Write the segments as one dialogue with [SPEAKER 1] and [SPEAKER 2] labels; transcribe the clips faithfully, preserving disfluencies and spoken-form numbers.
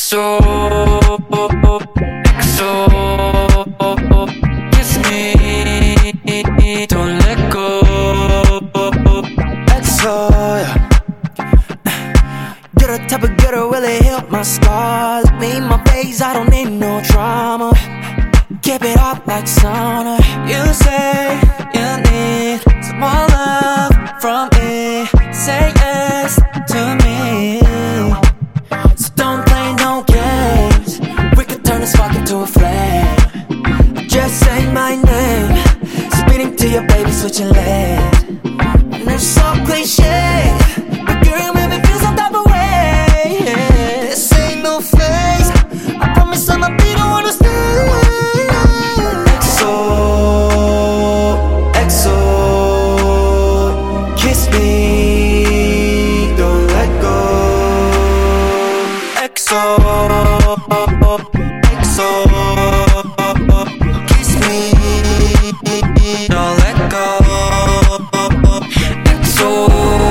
[SPEAKER 1] X O, X O, kiss me, don't let go. X O, yeah. You're the type of girl to really heal my scars. Look me in my face, I don't need no drama. Keep it up like sauna. You say you need some more love from me. Say yes to me. So don't play no games. We could turn this spark into a flame. Just say my name. Speeding to your baby, switching lanes. And it's so cliche, but girl, you make me feel some type of way. This ain't no phase. I promise I'ma be the one to stay. X O, X O, kiss me, don't let go. X O, X O, kiss me, don't let go. X O,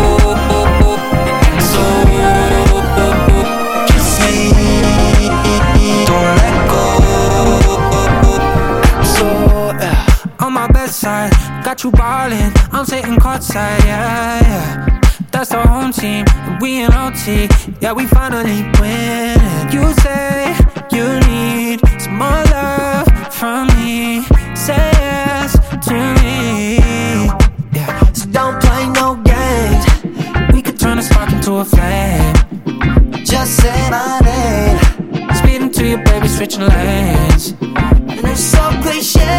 [SPEAKER 1] X O, kiss me, don't let go. X O, yeah. On my bedside, got you ballin', I'm sitting courtside, yeah, yeah. That's the home team, and we in O T, yeah, we finally win. You say you need some more love from me. Say yes to me, yeah. So don't play no games. We could turn a spark into a flame. Just say my name. Speeding to your baby, switching lanes. And it's so cliche,